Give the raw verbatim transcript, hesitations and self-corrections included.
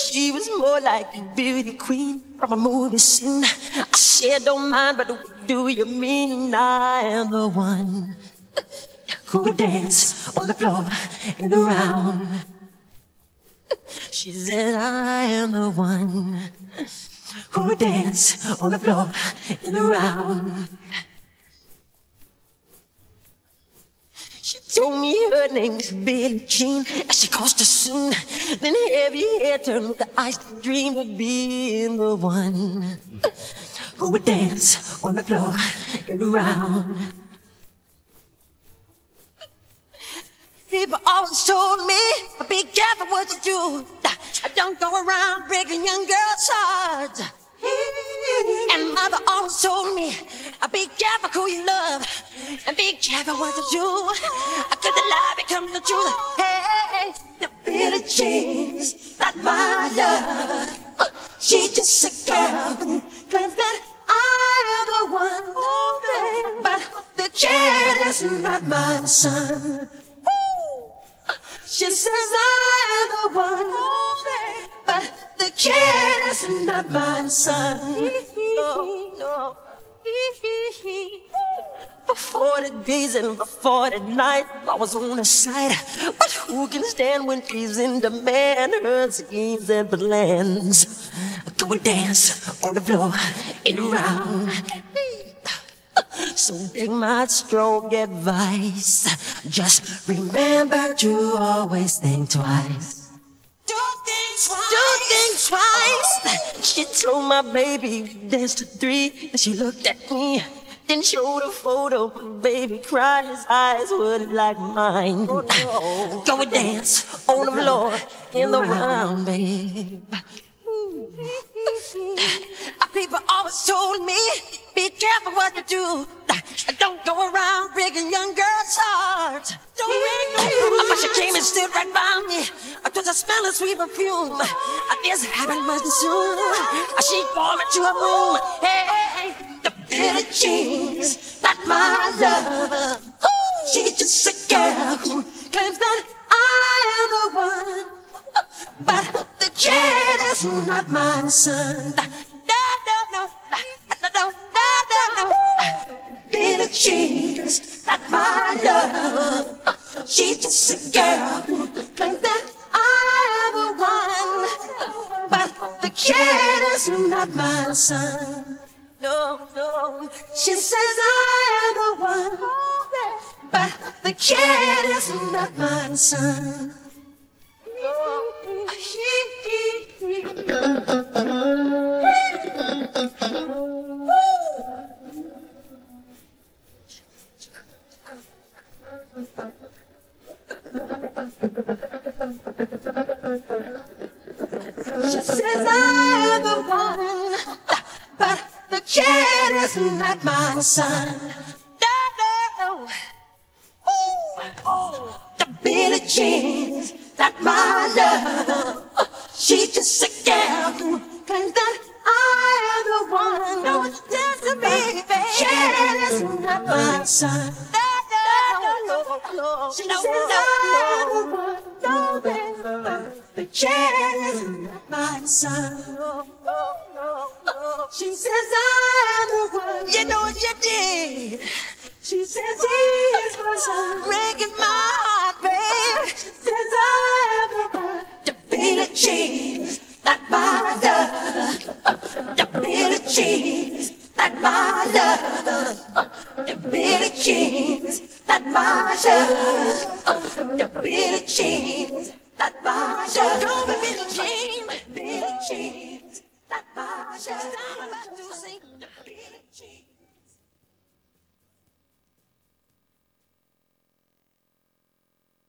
she was more like a beauty queen from a movie scene. I said, don't mind, but what do you mean? I am the one who would dance on the floor and around. She said, I am the one who would dance on the floor and around. She told me her name was Billie Jean, and she cost her soon. Then heavy hair turned with the ice to dream of being the one who would dance on the floor and around. People always told me, be careful what you do. Don't go around breaking young girls' hearts. And mother always told me, be careful who you love, and be careful what you do. Could the lie become the truth? Hey, the Billie Jean's not my love. She's just a girl who claims that I am the one. But the kid is not my son. She says I am the one, but the kid is not my son. No, no. For forty days and for forty nights, I was on her side. But who can stand when she's in demand? Her schemes and plans. Go and dance on the floor and around. So take my strong advice. Just remember to always think twice. Do think twice. Do think twice. She told my baby dance to three. Then she looked at me, then showed a photo. Baby cried, his eyes were like mine. Oh, no. Go and dance on the floor in the round, babe. People always told me, be careful what you do. Don't go around breaking young girls' hearts. Don't break no. But she came and stood right by me. To the smell of sweet perfume. This happened much too soon. She called me to her room. Hey, the Billie Jean's not my love. She's just a girl who claims that I am the one. But the kid is not my son. No, no, no, no, no, no, no. Billie Jean's not my love. She's just a girl who claims that I am the one. But the kid is not my son. No, no. She says I am the one. But the kid is not my son. She says I am the one, but the kid is not my son. No, no. Oh, oh, the Billie Jean's not my love. She's just a girl who claims that I am the one. No, it's just a baby. Kid is not my son. No, no, no. She says I am the one. No, baby. The kid is not my son. No, no, no, no. She says I am the one. You know what you did. She says he is my son. Breaking my heart, babe. She says I am the one. The Billie Jean's not my love. The Billie Jean's not my love. The Billie Jean's not my love. The Billie Jean's not my